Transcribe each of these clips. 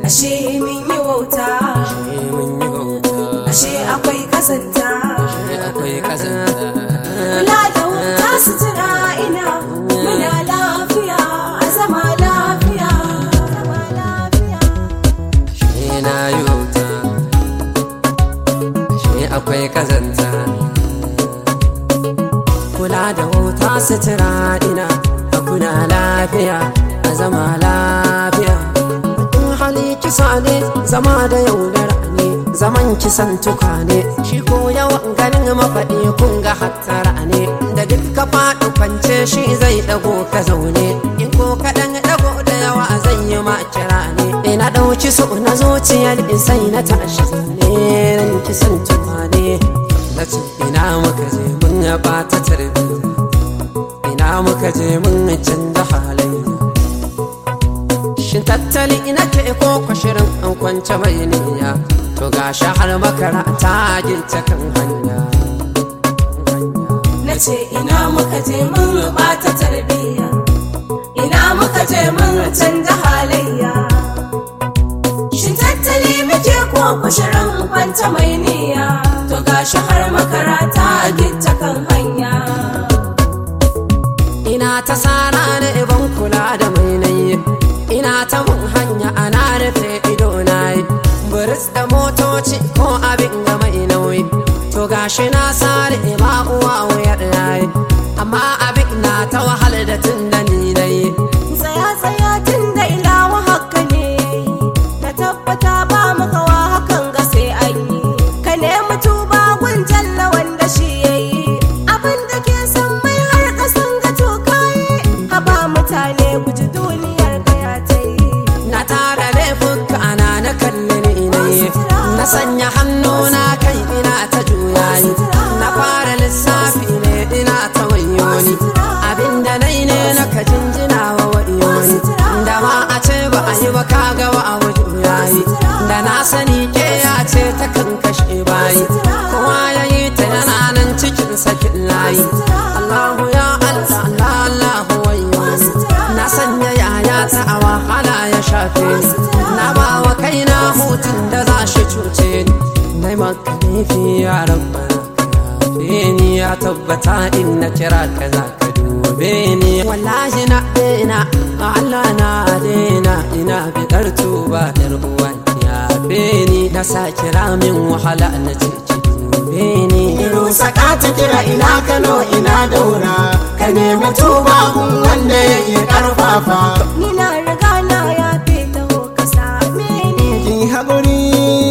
ashe mun yi wauta, ashe akwai kazanta, kula da wuta sutura ina muna lafiya a zama lafiya. Ashe na yi wauta, ashe akwai kazanta, kula da wuta sutura ina kuna lafiya a zama lafiya. Hali kisa ne zama da yaudara ne, zaman kisan tuka ne, shi ko yawan ganin mafaɗi kun ga hattara ne, da duk ka faɗi kwance shi zai ɗago ka zaune, in ko kaɗan ɗago da yawa zai yi ma kira ne. Ina ɗauki su na zuciyar sai na tashi zaune, ran kisan tuka ne. Na ce ina muka je mun ya ɓata tarbiyya, ina muka je mun canza halayya. Shin tattali ina ke ko kwashirin an kwance mai niyya, to ga har makara ta ginta kan hanya. Na ce ina muka je mun ɓata tarbiyya, ina muka je mun canza halayya. Shin tattali muke ko kwashirin kwance mai niyya, to ga har makara ta ginta kan hanya. Ina ta sara ne ban kula da mai nayi, ina ta mun hanya ana rufe ido na yi, buris da motoci ko abin ga mai nauyi, to gashi na sare ba uwa wuyar yayi, amma abin na ta wahala da tun da ni nayi. Tsaya tun da ilawa haka ne, na tabbata ba makawa hakan ga sai an yi, ka nemi tuba gun jalla wanda shi yayi, abin da ke san mai har kasan ga to kai, haba mutane guji duniyar ka ya ta yi. Na tara laifuka ana na kalli ni ne, na sanya hannuna kai ina ta juyayi, na fara lissafi ne ina ta wayoni, abinda nai ne na ka jinjina wa wayoni, da ma a ce ba a yi ba ka ga wa a juyayi, da na sani ke ya ce ta kan kashe bayi, kowa ya yi ta yana nan cikin sakin layi. Allahu ya Allah, Allah Allahu wayoni, na sanya yaya ta a wahala ya shafe ni, na ba wa kaina hutun da za shi cuce ni, nai maka nufi ya rabba ni ya tabbata in na kira ka za ka dube ni. Wallahi na daina Allah na daina, ina bidar tuba yar uwan ya beni, na sa kira min wahala na ce ki dube ni. Iru saka ta kira ina Kano ina Daura, ka nemi tuba kun wanda ya iya karfafa. Ni na riga na ya fita ka same ni. Ki haƙuri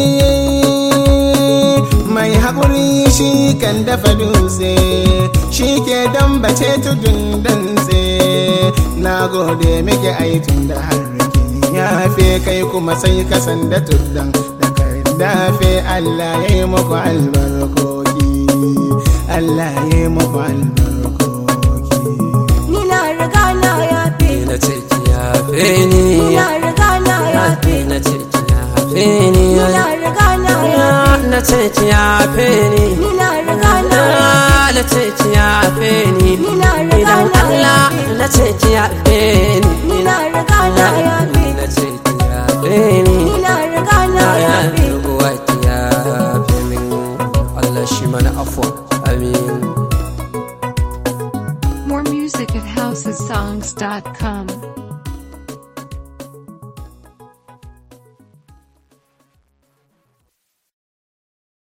mai haƙuri shi kan dafa dutse, shi ke dambace tudun dantse. Na gode miki aikin da har ya fe kai kuma sai kasan da tuddan da dafe. Allah ya yi muku albarkoki, Allah ya yi muku albarkoki. Ni na riga na ya fe, Na ce ki yafe ni, ni na riga na ya fe, na ce ki yafe ni, ni na riga na ya fe, na ce ki yafe ni, ni na riga na ya fe, na ce ki yafe ni, ni na riga idan na Allah ya fe, na ce ki yafe ni, ni na riga na ya fe, na ce ki yafe ni, ni na riga na ya fe. uwa ki yafe min, Allah shi mana afwa, amin. More music at housesongs.com.